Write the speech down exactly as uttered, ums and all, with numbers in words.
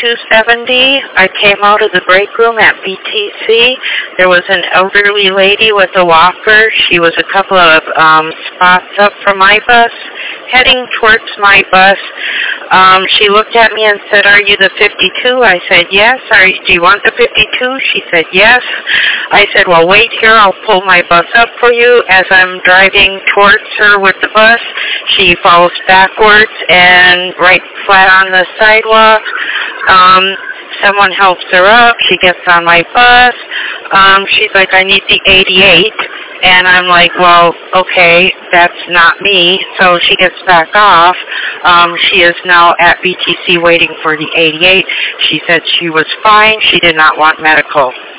two seventy. I came out of the break room at B T C. There was an elderly lady with a walker. She was a couple of um, spots up from my bus, heading towards my bus. Um, she looked at me and said, "Are you the fifty-two?" I said, "Yes." Are you, do you want the fifty-two? She said, "Yes." I said, "Well, wait here. I'll pull my bus up for you." As I'm driving towards her with the bus, she falls backwards and right flat on the sidewalk. Um, someone helps her up. She gets on my bus. Um, she's like, "I need the eighty-eight." And I'm like, "Well, okay, that's not me." So she gets back off. Um, she is now at B T C waiting for the eighty-eight. She said she was fine. She did not want medical.